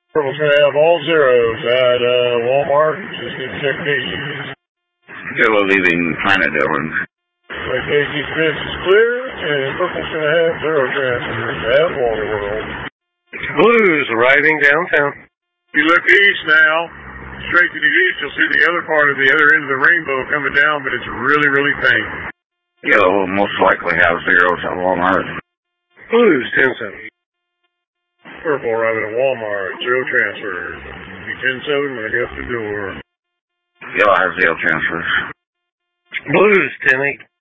Purple's going to have all zeros at Walmart. Just going to check Casey. Yellow leaving Planet Dylan. Like Casey's fence is clear, and Purple's going to have zero transfers at Water World. Blues arriving downtown. If you look east now, straight to the east, you'll see the other part of the other end of the rainbow coming down, but it's really, really faint. Yellow will most likely have zeros at Walmart. Blues 10-7. Purple arriving at Walmart, zero transfers. Be 10-7 when I get to the door. Yellow has zero transfers. Blues 10-8.